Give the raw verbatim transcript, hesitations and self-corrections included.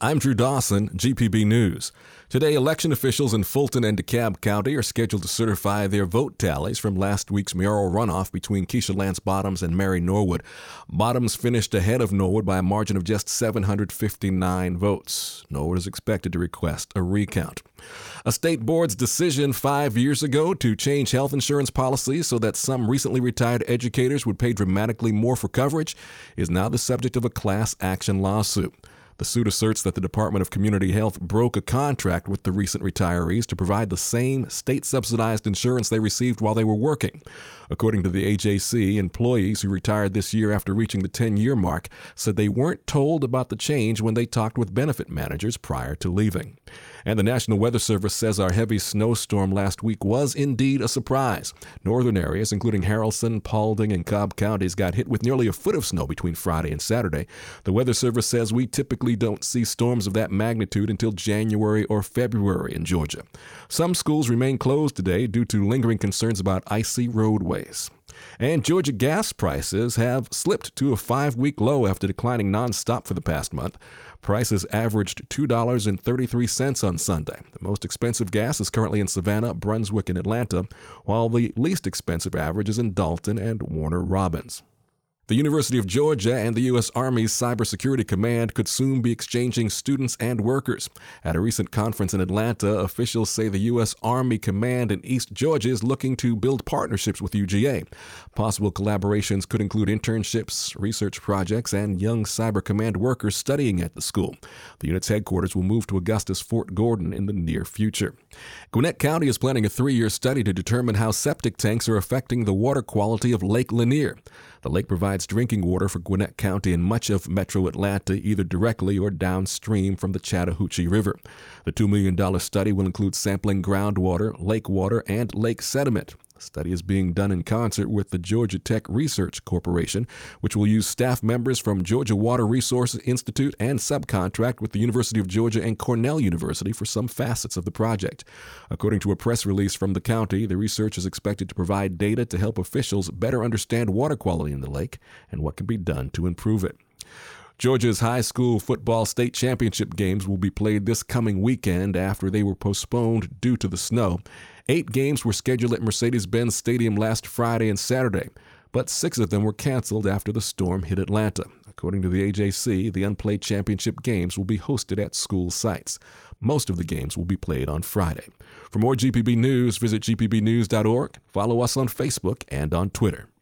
I'm Drew Dawson, G P B News. Today, election officials in Fulton and DeKalb County are scheduled to certify their vote tallies from last week's mayoral runoff between Keisha Lance Bottoms and Mary Norwood. Bottoms finished ahead of Norwood by a margin of just seven hundred fifty-nine votes. Norwood is expected to request a recount. A state board's decision five years ago to change health insurance policies so that some recently retired educators would pay dramatically more for coverage is now the subject of a class action lawsuit. The suit asserts that the Department of Community Health broke a contract with the recent retirees to provide the same state-subsidized insurance they received while they were working. According to the A J C, employees who retired this year after reaching the ten-year mark said they weren't told about the change when they talked with benefit managers prior to leaving. And the National Weather Service says our heavy snowstorm last week was indeed a surprise. Northern areas, including Haralson, Paulding, and Cobb counties, got hit with nearly a foot of snow between Friday and Saturday. The Weather Service says we typically don't see storms of that magnitude until January or February in Georgia. Some schools remain closed today due to lingering concerns about icy roadways. And Georgia gas prices have slipped to a five-week low after declining nonstop for the past month. Prices averaged two dollars and thirty-three cents on Sunday. The most expensive gas is currently in Savannah, Brunswick, and Atlanta, while the least expensive average is in Dalton and Warner Robins. The University of Georgia and the U S Army's Cybersecurity Command could soon be exchanging students and workers. At a recent conference in Atlanta, officials say the U S Army Command in East Georgia is looking to build partnerships with U G A. Possible collaborations could include internships, research projects, and young Cyber Command workers studying at the school. The unit's headquarters will move to Augustus Fort Gordon in the near future. Gwinnett County is planning a three-year study to determine how septic tanks are affecting the water quality of Lake Lanier. The lake provides drinking water for Gwinnett County and much of metro Atlanta, either directly or downstream from the Chattahoochee River. The two million dollars study will include sampling groundwater, lake water, and lake sediment. The study is being done in concert with the Georgia Tech Research Corporation, which will use staff members from Georgia Water Resources Institute and subcontract with the University of Georgia and Cornell University for some facets of the project. According to a press release from the county, the research is expected to provide data to help officials better understand water quality in the lake and what can be done to improve it. Georgia's high school football state championship games will be played this coming weekend after they were postponed due to the snow. Eight games were scheduled at Mercedes-Benz Stadium last Friday and Saturday, but six of them were canceled after the storm hit Atlanta. According to the A J C, the unplayed championship games will be hosted at school sites. Most of the games will be played on Friday. For more G P B News, visit G P B news dot org. Follow us on Facebook and on Twitter.